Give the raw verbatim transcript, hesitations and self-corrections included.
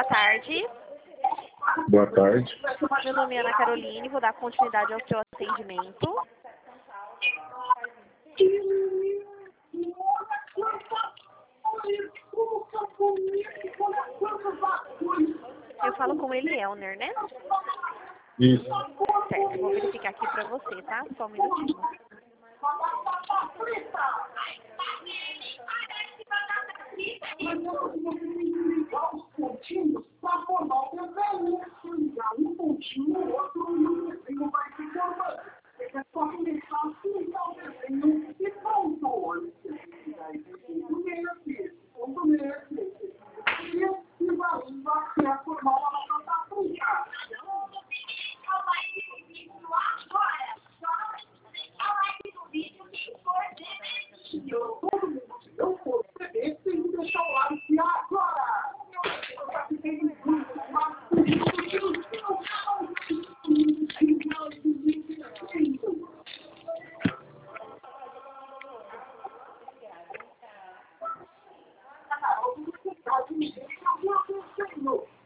tarde. Boa tarde. Meu nome é Ana Caroline, vou dar continuidade ao seu atendimento. Eu falo com ele, Elner, né? Isso. Certo, vou verificar aqui pra você, tá? Só um minutinho. No.